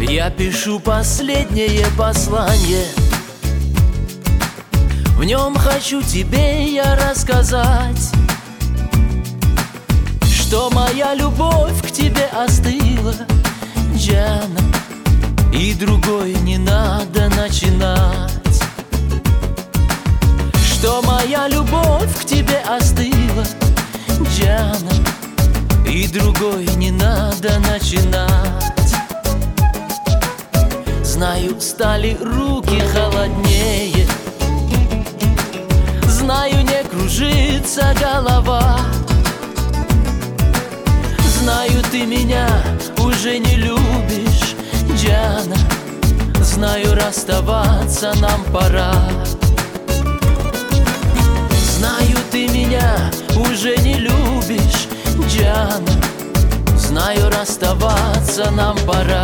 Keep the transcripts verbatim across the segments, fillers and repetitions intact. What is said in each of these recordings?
Я пишу последнее послание. В нем хочу тебе я рассказать, что моя любовь к тебе остыла, Джана, и другой не надо начинать. Что моя любовь к тебе остыла, Джана, и другой не надо начинать. Знаю, стали руки холоднее, знаю, не кружится голова, знаю, ты меня уже не любишь, Джана, знаю, расставаться нам пора. Знаю, ты меня уже не любишь, Джана, знаю, расставаться нам пора.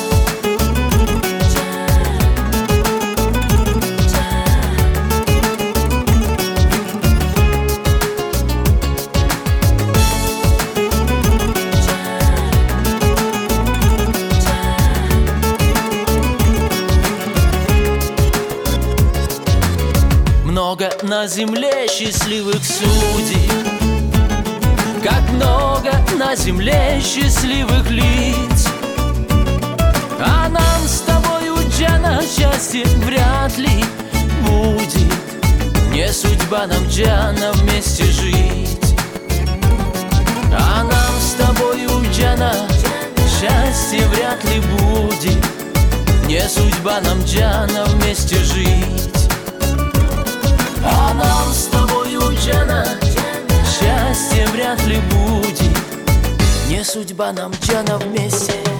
Много на земле счастливых судей, как много на земле счастливых лиц. А нам с тобою, Джана, счастье вряд ли будет. Не судьба нам, Джана, вместе жить. А нам с тобою, Джана, счастье вряд ли будет. Не судьба нам, Джана, вместе жить. А нам с тобою, Джана, счастье вряд ли будет. Не судьба нам, Джана, вместе.